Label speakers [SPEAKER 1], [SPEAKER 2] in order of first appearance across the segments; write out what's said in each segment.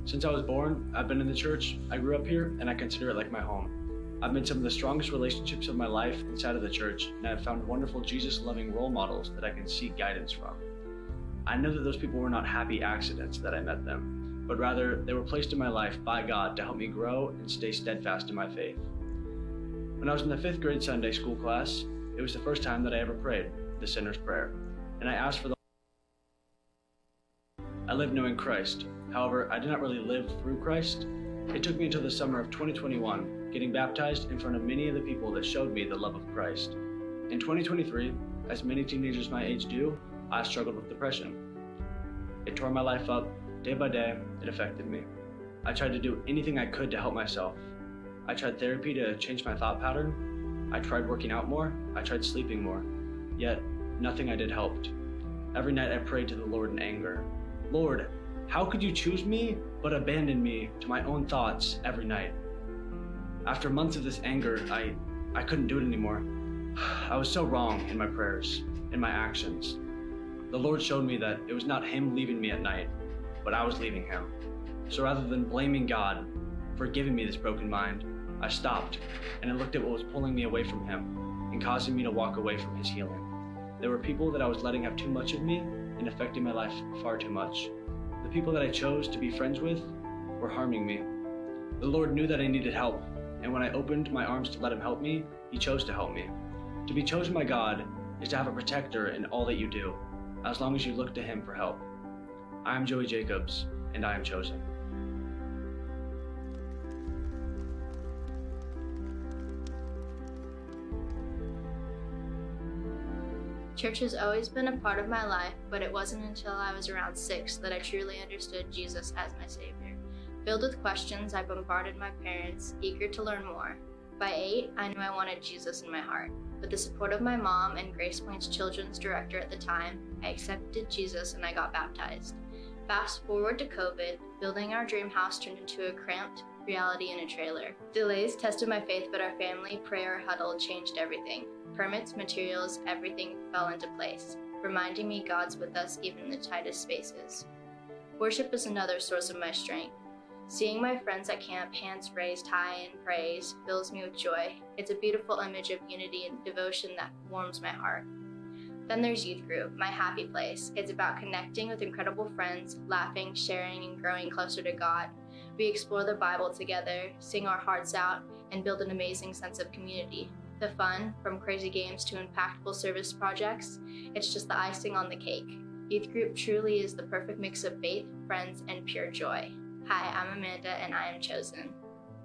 [SPEAKER 1] Since I was born, I've been in the church. I grew up here, and I consider it like my home. I've made some of the strongest relationships of my life inside of the church, and I've found wonderful Jesus-loving role models that I can seek guidance from. I know that those people were not happy accidents that I met them, but rather they were placed in my life by God to help me grow and stay steadfast in my faith. When I was in the 5th grade Sunday school class, it was the first time that I ever prayed the sinner's prayer, and I asked for the I lived knowing Christ. However, I did not really live through Christ. It took me until the summer of 2021, getting baptized in front of many of the people that showed me the love of Christ. In 2023, as many teenagers my age do, I struggled with depression. It tore my life up. Day by day, it affected me. I tried to do anything I could to help myself. I tried therapy to change my thought pattern. I tried working out more. I tried sleeping more. Yet, nothing I did helped. Every night I prayed to the Lord in anger. Lord, how could you choose me but abandon me to my own thoughts every night? After months of this anger, I couldn't do it anymore. I was so wrong in my prayers, in my actions. The Lord showed me that it was not Him leaving me at night, but I was leaving Him. So rather than blaming God for giving me this broken mind, I stopped and I looked at what was pulling me away from Him and causing me to walk away from His healing. There were people that I was letting have too much of me and affecting my life far too much. The people that I chose to be friends with were harming me. The Lord knew that I needed help, and when I opened my arms to let Him help me, He chose to help me. To be chosen by God is to have a protector in all that you do, as long as you look to Him for help. I am Joey Jacobs, and I am chosen.
[SPEAKER 2] Church has always been a part of my life, but it wasn't until I was around 6 that I truly understood Jesus as my Savior. Filled with questions, I bombarded my parents, eager to learn more. By 8, I knew I wanted Jesus in my heart. With the support of my mom and Grace Point's children's director at the time, I accepted Jesus and I got baptized. Fast forward to COVID, building our dream house turned into a cramped reality in a trailer. Delays tested my faith, but our family prayer huddle changed everything. Permits, materials, everything fell into place, reminding me God's with us even in the tightest spaces. Worship is another source of my strength. Seeing my friends at camp, hands raised high in praise, fills me with joy. It's a beautiful image of unity and devotion that warms my heart. Then there's youth group, my happy place. It's about connecting with incredible friends, laughing, sharing, and growing closer to God. We explore the Bible together, sing our hearts out, and build an amazing sense of community. The fun, from crazy games to impactful service projects, it's just the icing on the cake. Youth group truly is the perfect mix of faith, friends, and pure joy. Hi, I'm Amanda, and I am chosen.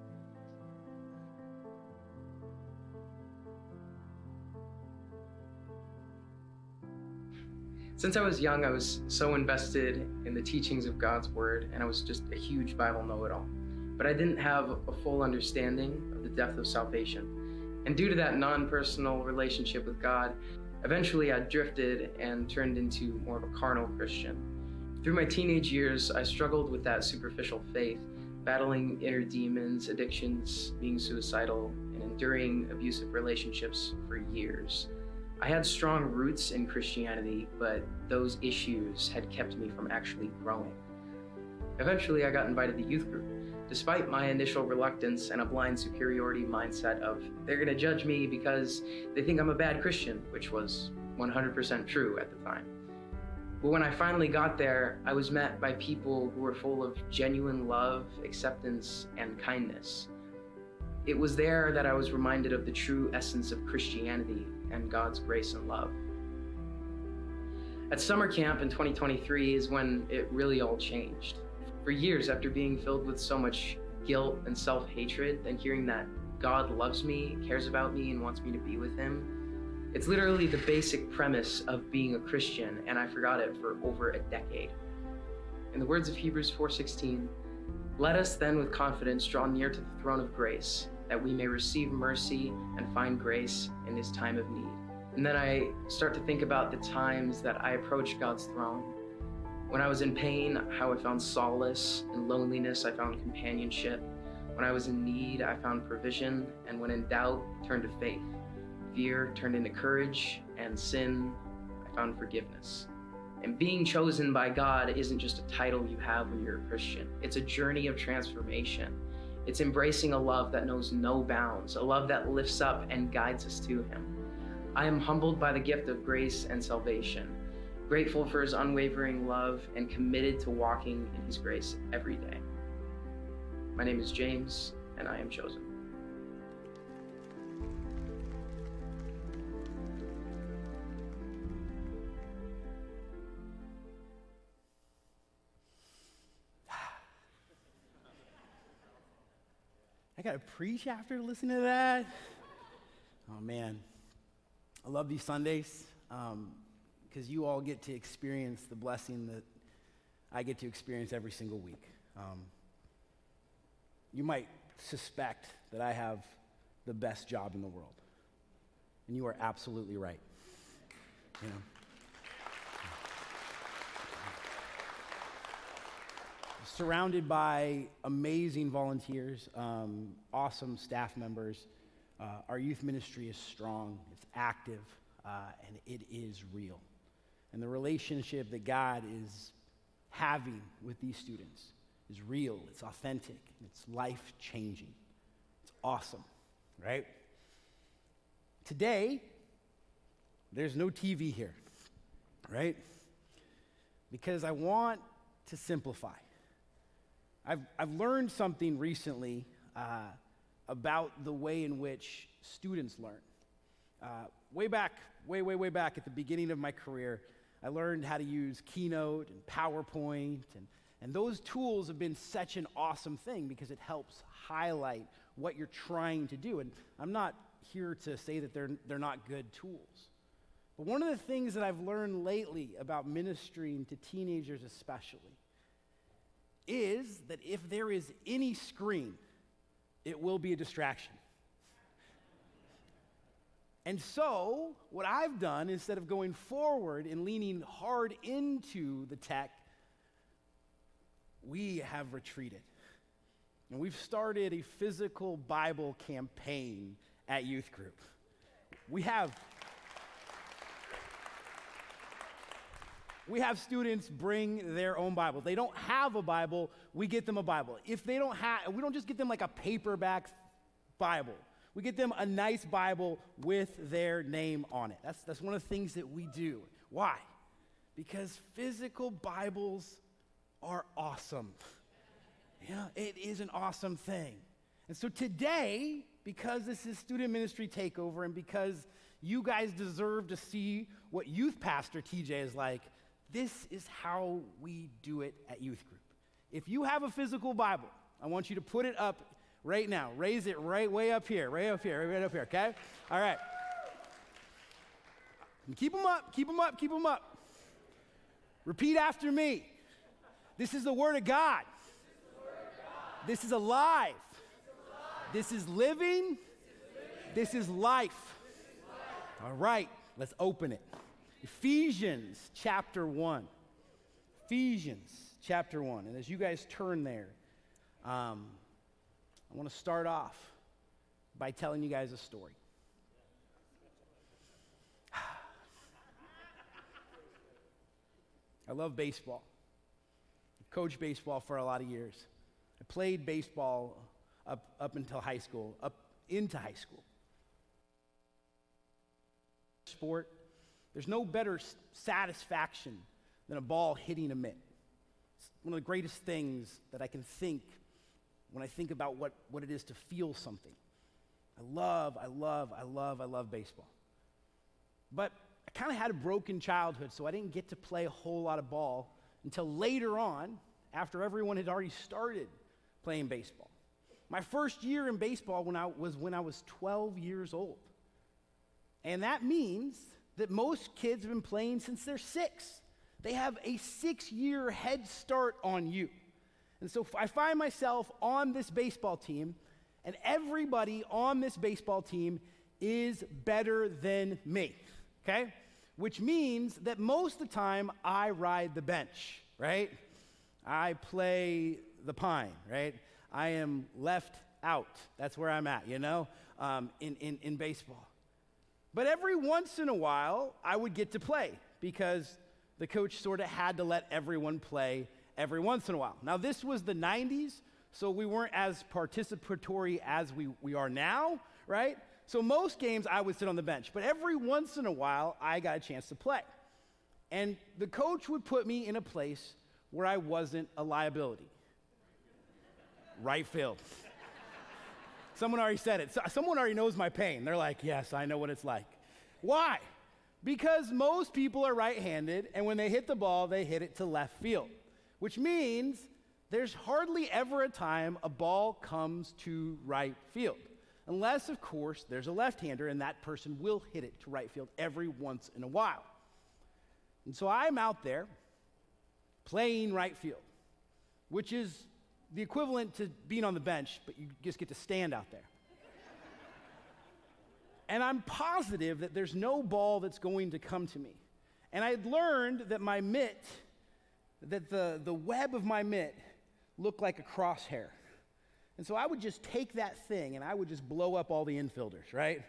[SPEAKER 3] Since I was young, I was so invested in the teachings of God's Word, and I was just a huge Bible know-it-all. But I didn't have a full understanding of the depth of salvation. And due to that non-personal relationship with God, eventually I drifted and turned into more of a carnal Christian. Through my teenage years, I struggled with that superficial faith, battling inner demons, addictions, being suicidal, and enduring abusive relationships for years. I had strong roots in Christianity, but those issues had kept me from actually growing. Eventually, I got invited to youth group. Despite my initial reluctance and a blind superiority mindset of, they're gonna judge me because they think I'm a bad Christian, which was 100% true at the time. But when I finally got there, I was met by people who were full of genuine love, acceptance, and kindness. It was there that I was reminded of the true essence of Christianity and God's grace and love. At summer camp in 2023 is when it really all changed. For years, after being filled with so much guilt and self-hatred, and hearing that God loves me, cares about me, and wants me to be with Him, it's literally the basic premise of being a Christian, and I forgot it for over a decade. In the words of Hebrews 4:16, let us then with confidence draw near to the throne of grace, that we may receive mercy and find grace in His time of need. And then I start to think about the times that I approached God's throne. When I was in pain, how I found solace. In loneliness, I found companionship. When I was in need, I found provision. And when in doubt, turned to faith. Fear turned into courage, and sin, I found forgiveness. And being chosen by God isn't just a title you have when you're a Christian. It's a journey of transformation. It's embracing a love that knows no bounds, a love that lifts up and guides us to Him. I am humbled by the gift of grace and salvation, grateful for His unwavering love, and committed to walking in His grace every day. My name is James, and I am chosen.
[SPEAKER 4] I gotta preach after listening to that? Oh man, I love these Sundays because you all get to experience the blessing that I get to experience every single week. You might suspect that I have the best job in the world, and you are absolutely right. You know. Surrounded by amazing volunteers, awesome staff members. Our youth ministry is strong, it's active, and it is real. And the relationship that God is having with these students is real, it's authentic, it's life-changing. It's awesome, right? Today, there's no TV here, right? Because I want to simplify. I've learned something recently about the way in which students learn. Way back at the beginning of my career, I learned how to use Keynote and PowerPoint, and those tools have been such an awesome thing because it helps highlight what you're trying to do. And I'm not here to say that they're not good tools. But one of the things that I've learned lately about ministering to teenagers especially is that if there is any screen, it will be a distraction. And so, what I've done, instead of going forward and leaning hard into the tech, we have retreated. And we've started a physical Bible campaign at youth group. We have students bring their own Bible. They don't have a Bible, we get them a Bible. If they don't have, we don't just get them like a paperback Bible. We get them a nice Bible with their name on it. That's one of the things that we do. Why? Because physical Bibles are awesome. Yeah, it is an awesome thing. And so today, because this is Student Ministry Takeover and because you guys deserve to see what youth pastor TJ is like, this is how we do it at youth group. If you have a physical Bible, I want you to put it up right now. Raise it way up here, right up here, okay? All right. And keep them up. Repeat after me. This is the Word of God. This is alive. This is living. This is life. All right, let's open it. Ephesians chapter 1. Ephesians chapter 1. And as you guys turn there, I want to start off by telling you guys a story. I love baseball. I've coached baseball for a lot of years. I played baseball up until high school, up into high school. Sport. There's no better satisfaction than a ball hitting a mitt. It's one of the greatest things that I can think when I think about what it is to feel something. I love baseball. But I kind of had a broken childhood, so I didn't get to play a whole lot of ball until later on, after everyone had already started playing baseball. My first year in baseball when I was 12 years old. And that means that most kids have been playing since they're 6. They have a 6-year head start on you. And so I find myself on this baseball team, and everybody on this baseball team is better than me, okay? Which means that most of the time I ride the bench, right? I play the pine, right? I am left out. That's where I'm at, you know, in baseball. But every once in a while, I would get to play because the coach sort of had to let everyone play every once in a while. Now, this was the 90s, so we weren't as participatory as we are now, right? So most games I would sit on the bench, but every once in a while I got a chance to play. And the coach would put me in a place where I wasn't a liability. Right field. Someone already said it. Someone already knows my pain. They're like, yes, I know what it's like. Why? Because most people are right-handed, and when they hit the ball, they hit it to left field, which means there's hardly ever a time a ball comes to right field, unless, of course, there's a left-hander, and that person will hit it to right field every once in a while. And so I'm out there playing right field, which is the equivalent to being on the bench, but you just get to stand out there. And I'm positive that there's no ball that's going to come to me. And I had learned that my mitt, that the web of my mitt looked like a crosshair. And so I would just take that thing and I would just blow up all the infielders, right?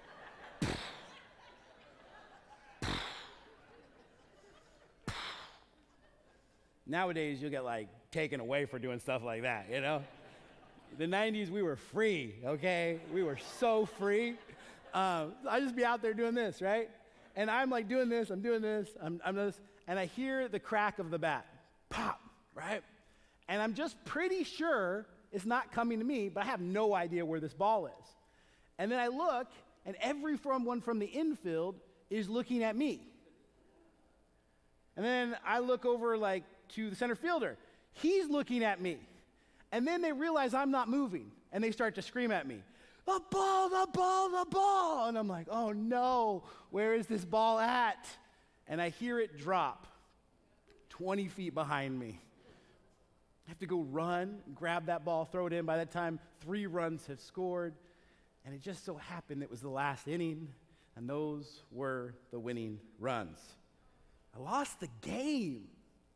[SPEAKER 4] Nowadays, you'll get like taken away for doing stuff like that, you know? The 90s, we were free, okay? We were so free. I'd just be out there doing this, right? And I'm like doing this, I'm doing this, I'm this, and I hear the crack of the bat, pop, right? And I'm just pretty sure it's not coming to me, but I have no idea where this ball is. And then I look, and everyone from the infield is looking at me. And then I look over like to the center fielder. He's looking at me. And then they realize I'm not moving, and they start to scream at me, the ball, the ball, the ball. And I'm like, oh no, where is this ball at? And I hear it drop 20 feet behind me. I have to go run, grab that ball, throw it in. By that time, 3 runs have scored. And it just so happened it was the last inning, and those were the winning runs. I lost the game.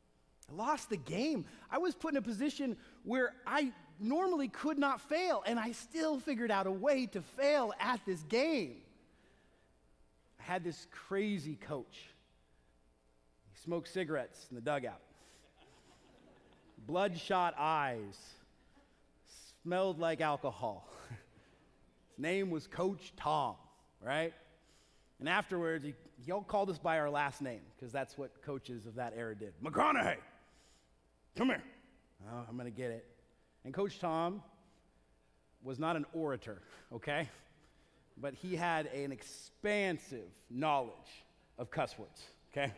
[SPEAKER 4] I was put in a position where I normally could not fail, and I still figured out a way to fail at this game. I had this crazy coach. He smoked cigarettes in the dugout. Bloodshot eyes. Smelled like alcohol. His name was Coach Tom, right? And afterwards, he all called us by our last name, because that's what coaches of that era did. McConaughey, come here. Oh, I'm going to get it. And Coach Tom was not an orator, okay? But he had an expansive knowledge of cuss words, okay?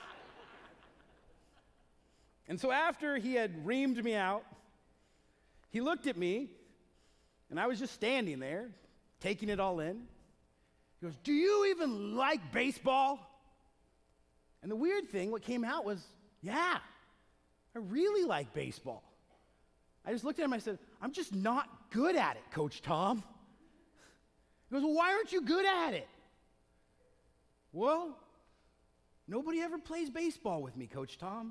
[SPEAKER 4] And so after he had reamed me out, he looked at me, and I was just standing there, taking it all in. He goes, do you even like baseball? And the weird thing, what came out was, yeah, I really like baseball. I just looked at him and I said, I'm just not good at it, Coach Tom. He goes, well, why aren't you good at it? Well, nobody ever plays baseball with me, Coach Tom.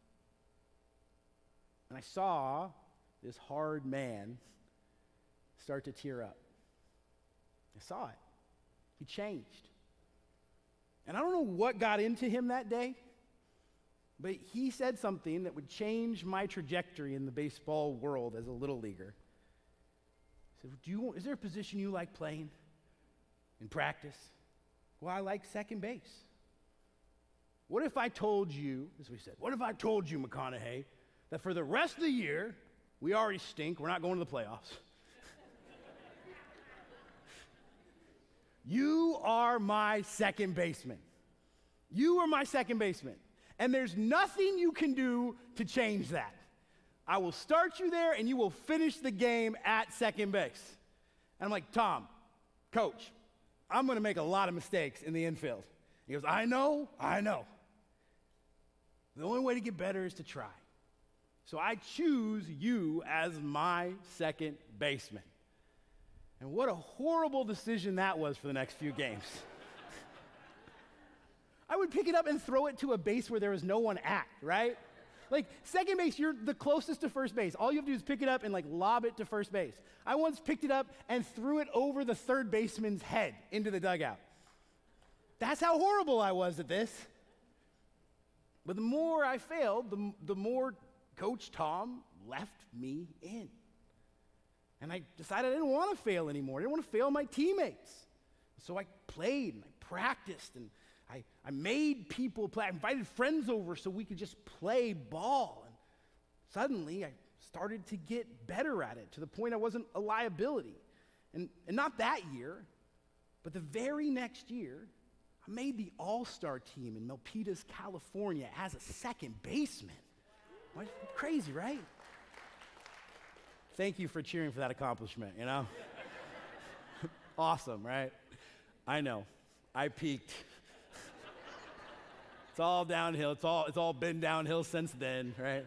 [SPEAKER 4] And I saw this hard man start to tear up. I saw it. He changed. And I don't know what got into him that day, but he said something that would change my trajectory in the baseball world as a little leaguer. He said, is there a position you like playing in practice? Well, I like second base. What if I told you, this is what he said, what if I told you, McConaughey, that for the rest of the year, we already stink, we're not going to the playoffs. You are my second baseman. You are my second baseman. And there's nothing you can do to change that. I will start you there, and you will finish the game at second base. And I'm like, Tom, Coach, I'm going to make a lot of mistakes in the infield. He goes, I know. The only way to get better is to try. So I choose you as my second baseman. And what a horrible decision that was for the next few games. I would pick it up and throw it to a base where there was no one at, right? Like, second base, you're the closest to first base. All you have to do is pick it up and, like, lob it to first base. I once picked it up and threw it over the third baseman's head into the dugout. That's how horrible I was at this. But the more I failed, the more Coach Tom left me in. And I decided I didn't want to fail anymore. I didn't want to fail my teammates. So I played and I practiced and I made people play. I invited friends over so we could just play ball. And suddenly I started to get better at it to the point I wasn't a liability. And not that year, but the very next year, I made the all-star team in Milpitas, California as a second baseman. Crazy, right? Thank you for cheering for that accomplishment, you know? Awesome, right? I know. I peaked. It's all downhill. It's all been downhill since then, right?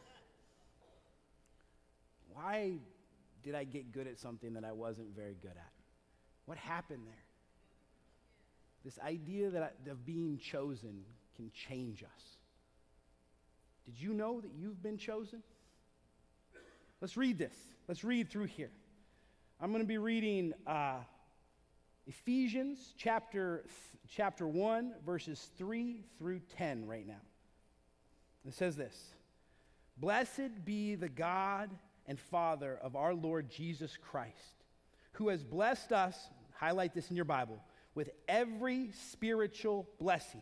[SPEAKER 4] Why did I get good at something that I wasn't very good at? What happened there? This idea of being chosen can change us. Did you know that you've been chosen? Let's read this. Let's read through here. I'm going to be reading Ephesians chapter 1, verses 3 through 10 right now. It says this: Blessed be the God and Father of our Lord Jesus Christ, who has blessed us, highlight this in your Bible, with every spiritual blessing.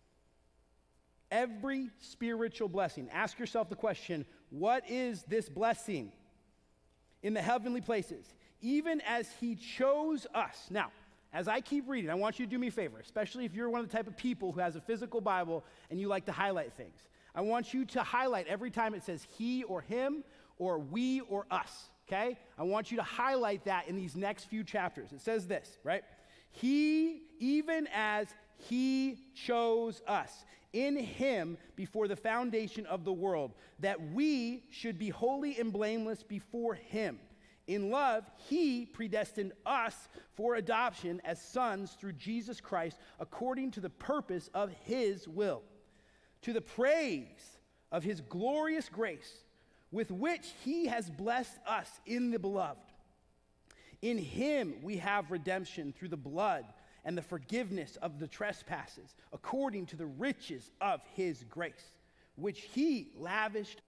[SPEAKER 4] Every spiritual blessing. Ask yourself the question, what is this blessing? In the heavenly places, even as he chose us. Now, as I keep reading, I want you to do me a favor, especially if you're one of the type of people who has a physical Bible and you like to highlight things. I want you to highlight every time it says he or him or we or us, okay? I want you to highlight that in these next few chapters. It says this, right? He, even as he chose us in him before the foundation of the world, that we should be holy and blameless before him. In love, he predestined us for adoption as sons through Jesus Christ, according to the purpose of his will, to the praise of his glorious grace, with which he has blessed us in the beloved. In him we have redemption through the blood and the forgiveness of the trespasses, according to the riches of his grace, which he lavished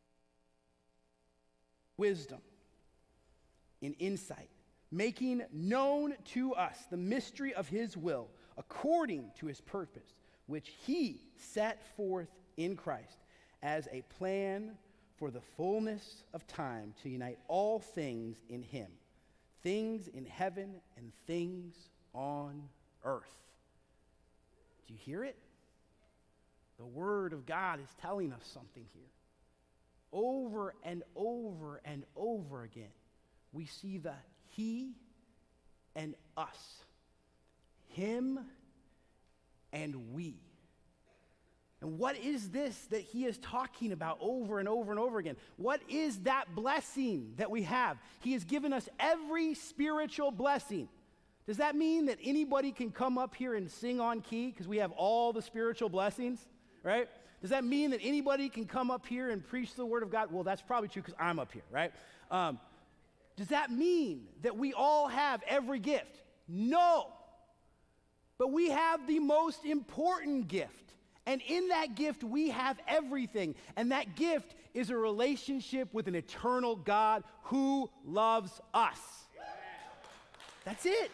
[SPEAKER 4] wisdom in insight, making known to us the mystery of his will, according to his purpose, which he set forth in Christ as a plan for the fullness of time to unite all things in him, things in heaven and things on earth. Do you hear it? The Word of God is telling us something here. Over and over and over again, we see the he and us, him and we. And what is this that he is talking about over and over and over again? What is that blessing that we have? He has given us every spiritual blessing. Does that mean that anybody can come up here and sing on key because we have all the spiritual blessings, right? Does that mean that anybody can come up here and preach the Word of God? Well, that's probably true because I'm up here, right? Does that mean that we all have every gift? No. But we have the most important gift. And in that gift, we have everything. And that gift is a relationship with an eternal God who loves us. That's it.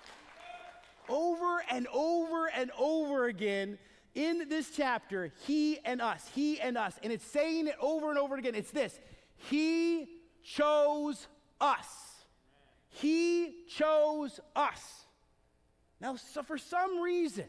[SPEAKER 4] Over and over and over again in this chapter, he and us, he and us. And it's saying it over and over again. It's this: he chose us. He chose us. Now, so for some reason,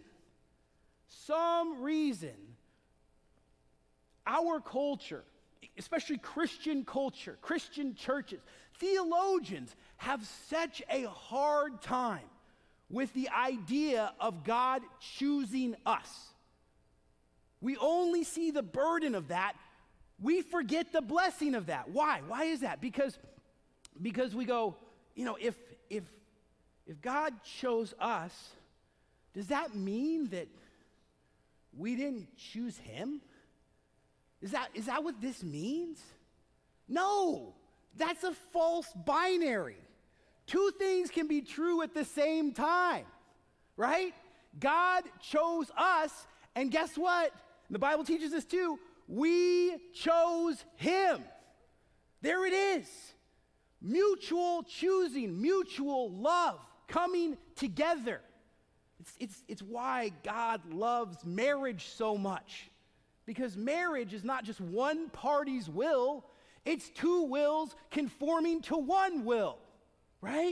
[SPEAKER 4] our culture, especially Christian culture, Christian churches, theologians have such a hard time with the idea of God choosing us. We only see the burden of that. We forget the blessing of that. Why? Why is that? Because we go, you know, if God chose us, does that mean that we didn't choose him? Is that what this means? No, that's a false binary. Two things can be true at the same time, right? God chose us, and guess what? And the Bible teaches us too. We chose him. There it is. Mutual choosing, mutual love, coming together. It's why God loves marriage so much. Because marriage is not just one party's will, it's two wills conforming to one will, right?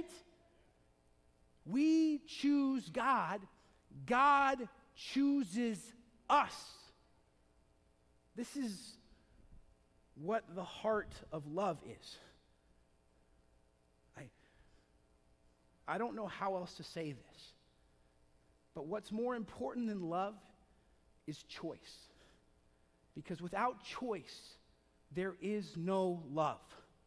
[SPEAKER 4] We choose God, God chooses us. This is what the heart of love is. I don't know how else to say this, but what's more important than love is choice. Because without choice, there is no love.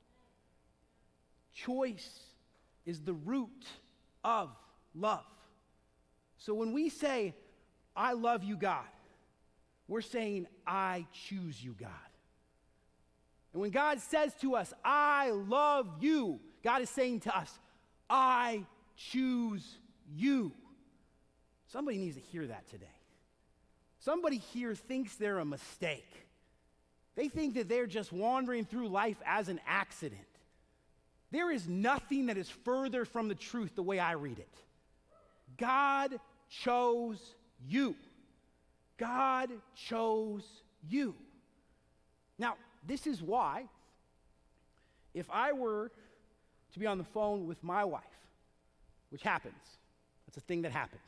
[SPEAKER 4] Choice is the root of love. So when we say, I love you, God, we're saying, I choose you, God. And when God says to us, I love you, God is saying to us, I choose you. Somebody needs to hear that today. Somebody here thinks they're a mistake. They think that they're just wandering through life as an accident. There is nothing that is further from the truth the way I read it. God chose you. God chose you. Now, this is why, if I were to be on the phone with my wife, which happens, that's a thing that happens,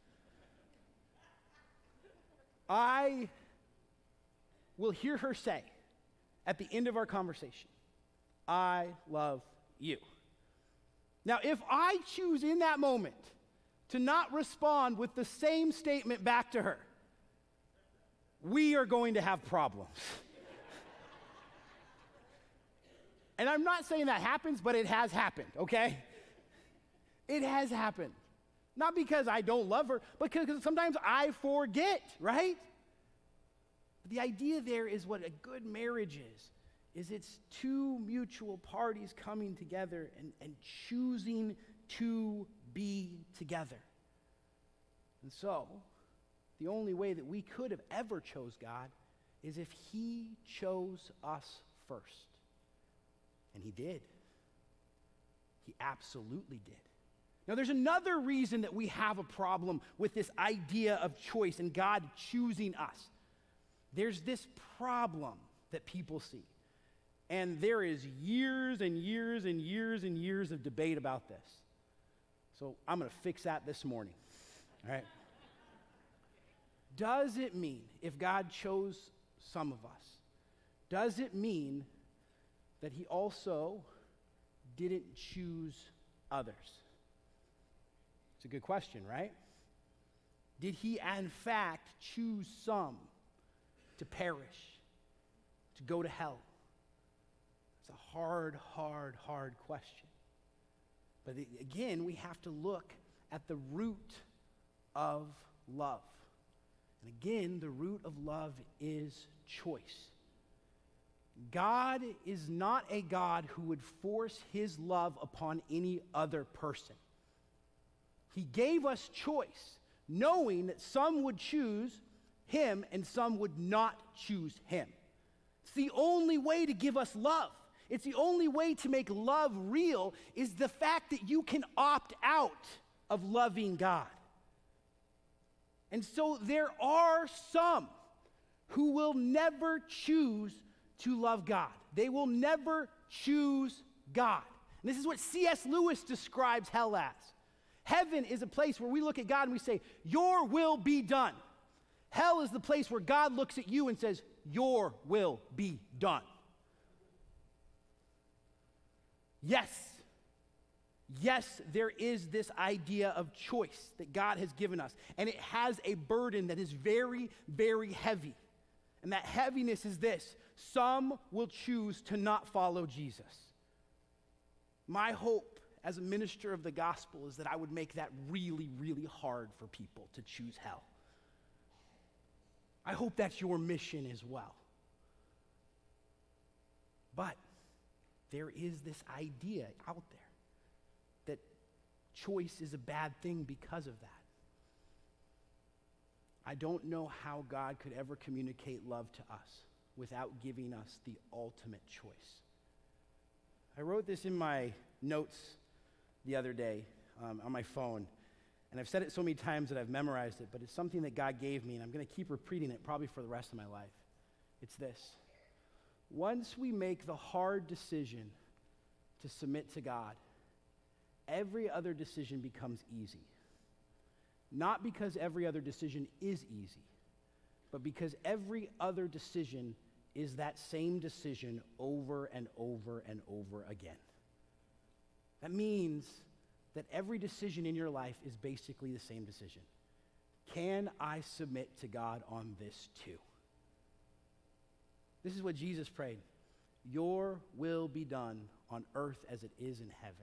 [SPEAKER 4] I will hear her say at the end of our conversation, I love you. Now, if I choose in that moment to not respond with the same statement back to her, we are going to have problems. And I'm not saying that happens, but it has happened, okay? It has happened. Not because I don't love her, but because sometimes I forget, right? But the idea there is what a good marriage is it's two mutual parties coming together and choosing to be together. And so, the only way that we could have ever chose God is if he chose us first. And he did. He absolutely did. Now, there's another reason that we have a problem with this idea of choice and God choosing us. There's this problem that people see. And there is years and years and years and years of debate about this. So I'm going to fix that this morning. All right? Does it mean, if God chose some of us, does it mean that he also didn't choose others? It's a good question, right? Did he, in fact, choose some to perish, to go to hell? It's a hard, hard, hard question. But again, we have to look at the root of love. And again, the root of love is choice. God is not a God who would force his love upon any other person. He gave us choice, knowing that some would choose him and some would not choose him. It's the only way to give us love. It's the only way to make love real is the fact that you can opt out of loving God. And so there are some who will never choose to love God. They will never choose God. And this is what C.S. Lewis describes hell as. Heaven is a place where we look at God and we say, your will be done. Hell is the place where God looks at you and says, your will be done. Yes, there is this idea of choice that God has given us. And it has a burden that is very, very heavy. And that heaviness is this: some will choose to not follow Jesus. My hope as a minister of the gospel is that I would make that really, really hard for people to choose hell. I hope that's your mission as well. But there is this idea out there that choice is a bad thing because of that. I don't know how God could ever communicate love to us without giving us the ultimate choice. I wrote this in my notes the other day on my phone, and I've said it so many times that I've memorized it, but it's something that God gave me, and I'm going to keep repeating it probably for the rest of my life. It's this: once we make the hard decision to submit to God, every other decision becomes easy. Not because every other decision is easy, but because every other decision is that same decision over and over and over again. That means that every decision in your life is basically the same decision. Can I submit to God on this too? This is what Jesus prayed. Your will be done on earth as it is in heaven.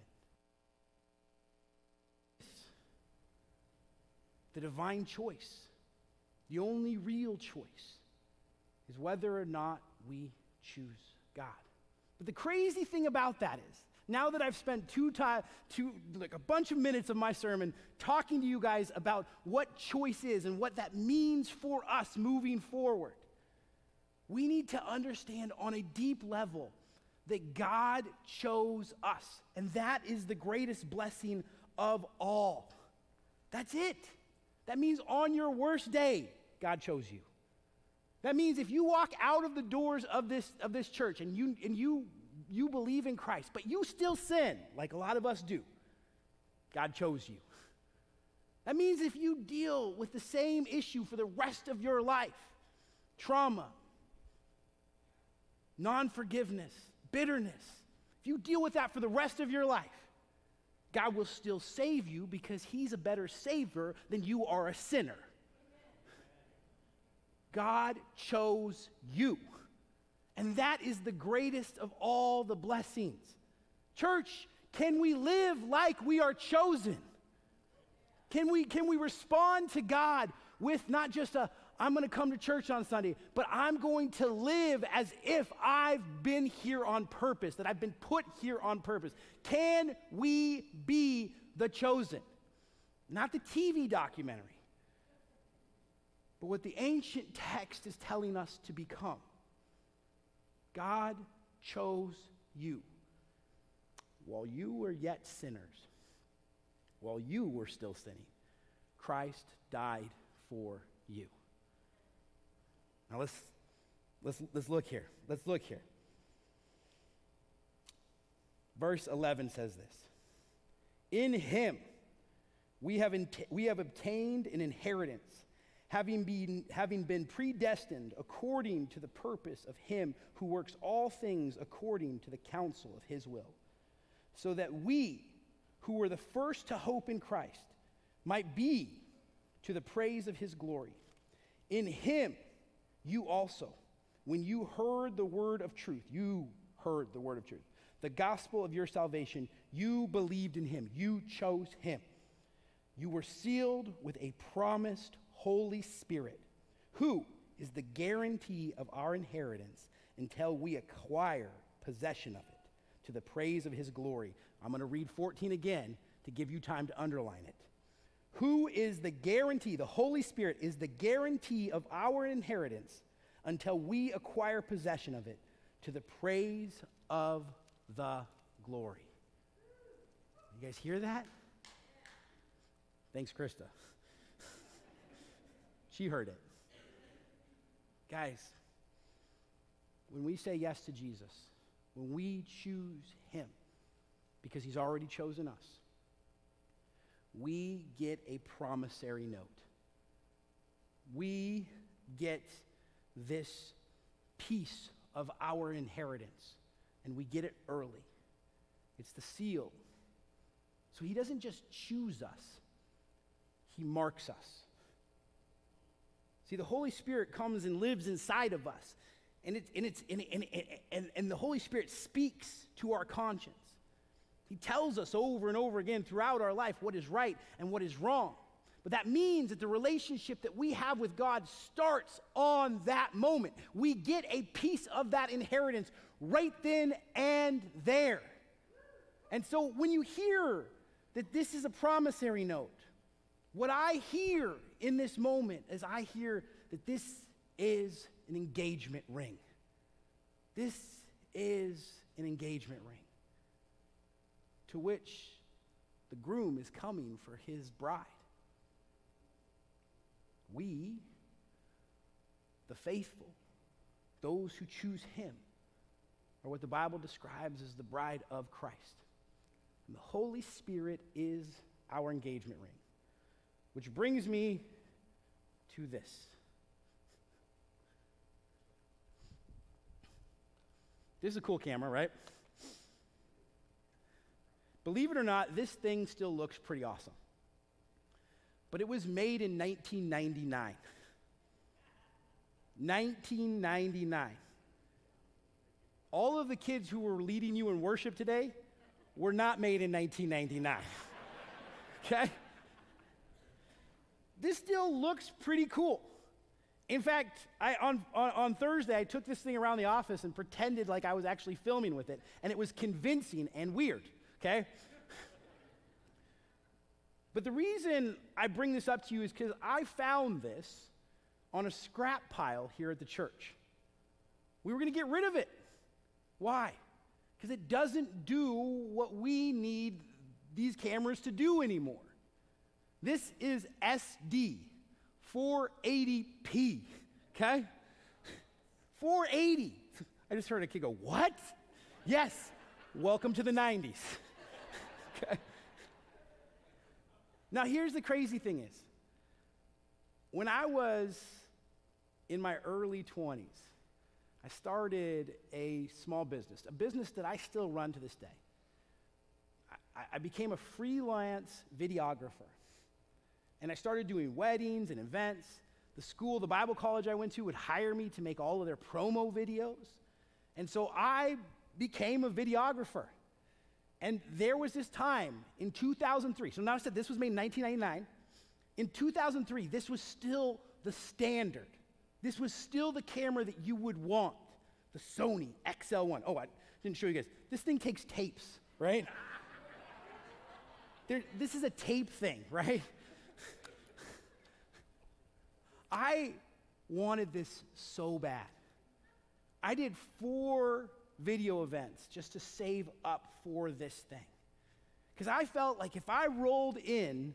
[SPEAKER 4] The divine choice, the only real choice, is whether or not we choose God. But the crazy thing about that is, now that I've spent a bunch of minutes of my sermon talking to you guys about what choice is and what that means for us moving forward, we need to understand on a deep level that God chose us, and that is the greatest blessing of all. That's it. That means on your worst day, God chose you. That means if you walk out of the doors of this church and you believe in Christ, but you still sin, like a lot of us do, God chose you. That means if you deal with the same issue for the rest of your life, trauma, non-forgiveness, bitterness, if you deal with that for the rest of your life, God will still save you because he's a better savior than you are a sinner. God chose you. And that is the greatest of all the blessings. Church, can we live like we are chosen? Can we respond to God with not just I'm going to come to church on Sunday, but I'm going to live as if I've been here on purpose, that I've been put here on purpose? Can we be the chosen? Not the TV documentary, but what the ancient text is telling us to become. God chose you. While you were yet sinners, while you were still sinning, Christ died for you. Now let's look here. Let's look here. Verse 11 says this: in him we have obtained an inheritance, having been predestined according to the purpose of him who works all things according to the counsel of his will, so that we who were the first to hope in Christ might be to the praise of his glory. In him you also, when you heard the word of truth, the gospel of your salvation, you believed in him, you chose him. You were sealed with a promised Holy Spirit, who is the guarantee of our inheritance until we acquire possession of it, to the praise of his glory. I'm going to read 14 again to give you time to underline it. Who is the guarantee? The Holy Spirit is the guarantee of our inheritance until we acquire possession of it, to the praise of the glory. You guys hear that? Thanks, Krista. She heard it. Guys, when we say yes to Jesus, when we choose him because he's already chosen us, we get a promissory note. We get this piece of our inheritance, and we get it early. It's the seal. So he doesn't just choose us, he marks us. See, the Holy Spirit comes and lives inside of us, and the Holy Spirit speaks to our conscience. He tells us over and over again throughout our life what is right and what is wrong. But that means that the relationship that we have with God starts on that moment. We get a piece of that inheritance right then and there. And so when you hear that this is a promissory note, what I hear in this moment as I hear that this is an engagement ring. This is an engagement ring to which the groom is coming for his bride. We, the faithful, those who choose him, are what the Bible describes as the bride of Christ. And the Holy Spirit is our engagement ring. Which brings me to this. This is a cool camera, right? Believe it or not, this thing still looks pretty awesome. But it was made in 1999. 1999. All of the kids who were leading you in worship today were not made in 1999. Okay? This still looks pretty cool. In fact, on Thursday, I took this thing around the office and pretended like I was actually filming with it, and it was convincing and weird, okay? But the reason I bring this up to you is because I found this on a scrap pile here at the church. We were going to get rid of it. Why? Because it doesn't do what we need these cameras to do anymore. This is SD, 480p, okay? 480. I just heard a kid go, what? Yes, welcome to the 90s. Okay. Now here's the crazy thing is, when I was in my early 20s, I started a small business, a business that I still run to this day. I became a freelance videographer. And I started doing weddings and events. The Bible college I went to would hire me to make all of their promo videos. And so I became a videographer. And there was this time in 2003. So now I said this was made in 1999. In 2003, this was still the standard. This was still the camera that you would want, the Sony XL1. Oh, I didn't show you guys. This thing takes tapes, right? This is a tape thing, right? I wanted this so bad. I did 4 video events just to save up for this thing. Because I felt like if I rolled in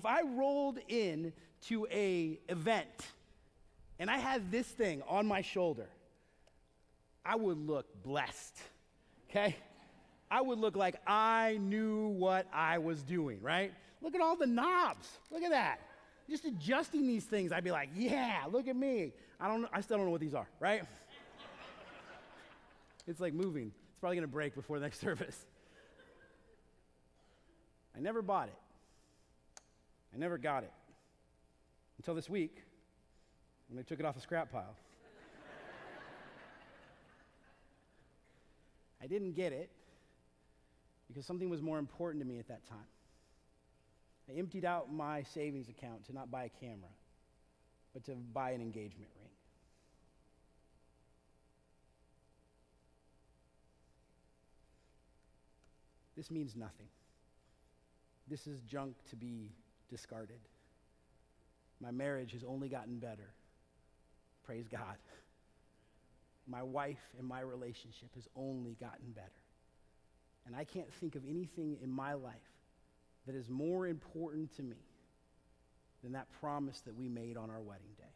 [SPEAKER 4] to a event and I had this thing on my shoulder, I would look blessed, okay? I would look like I knew what I was doing, right? Look at all the knobs. Look at that. Just adjusting these things, I'd be like, yeah, look at me. I still don't know what these are, right? It's like moving. It's probably going to break before the next service. I never bought it. I never got it. Until this week, when I took it off the scrap pile. I didn't get it because something was more important to me at that time. I emptied out my savings account to not buy a camera, but to buy an engagement ring. This means nothing. This is junk to be discarded. My marriage has only gotten better. Praise God. My wife and my relationship has only gotten better. And I can't think of anything in my life that is more important to me than that promise that we made on our wedding day.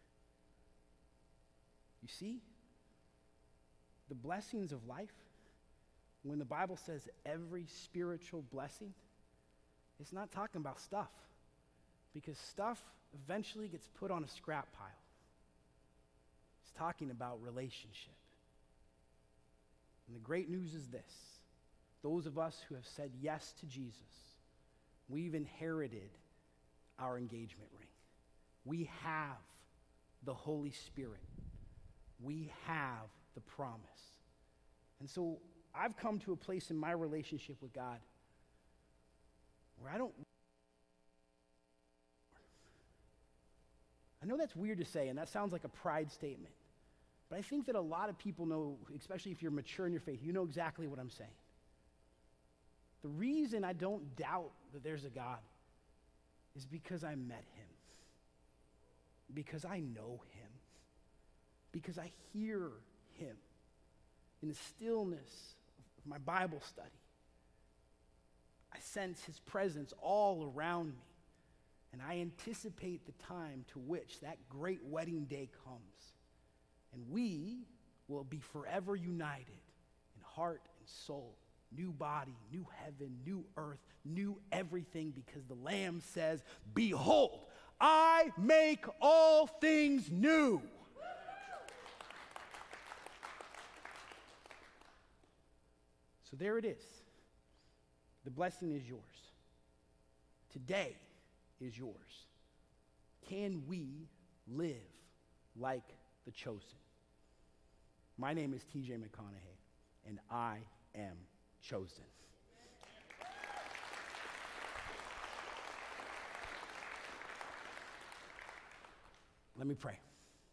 [SPEAKER 4] You see, the blessings of life, when the Bible says every spiritual blessing, it's not talking about stuff, because stuff eventually gets put on a scrap pile. It's talking about relationship. And the great news is this: those of us who have said yes to Jesus, we've inherited our engagement ring. We have the Holy Spirit. We have the promise. And so I've come to a place in my relationship with God where I know that's weird to say, and that sounds like a pride statement, but I think that a lot of people know, especially if you're mature in your faith, you know exactly what I'm saying. The reason I don't doubt that there's a God is because I met him. because I know him, because I hear him in the stillness of my Bible study. I sense his presence all around me, and I anticipate the time to which that great wedding day comes, and we will be forever united in heart and soul, new body, new heaven, new earth, new everything, because the Lamb says, "Behold, I make all things new." So there it is. The blessing is yours. Today is yours. Can we live like the chosen? My name is TJ McConaughey, and I am chosen. Let me pray.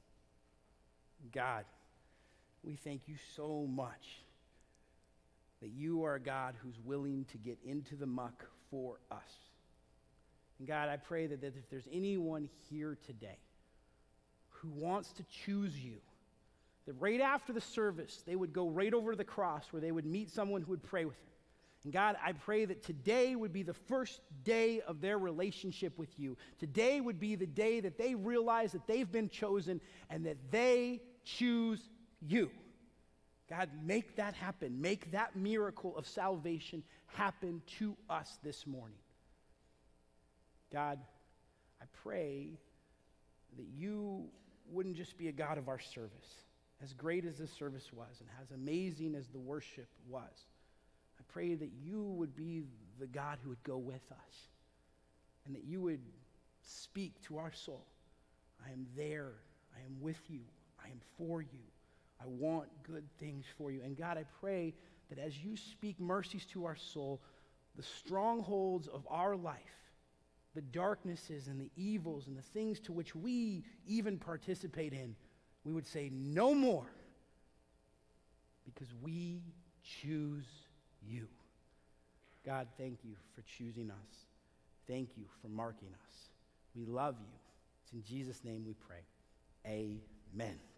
[SPEAKER 4] God, we thank you so much that you are a God who's willing to get into the muck for us. And God, I pray that if there's anyone here today who wants to choose you, that right after the service, they would go right over to the cross where they would meet someone who would pray with them. And God, I pray that today would be the first day of their relationship with you. Today would be the day that they realize that they've been chosen and that they choose you. God, make that happen. Make that miracle of salvation happen to us this morning. God, I pray that you wouldn't just be a God of our service, as great as this service was and as amazing as the worship was. I pray that you would be the God who would go with us and that you would speak to our soul. I am there. I am with you. I am for you. I want good things for you. And God, I pray that as you speak mercies to our soul, the strongholds of our life, the darknesses and the evils and the things to which we even participate in, we would say no more, because we choose you. God, thank you for choosing us. Thank you for marking us. We love you. It's in Jesus' name we pray. Amen.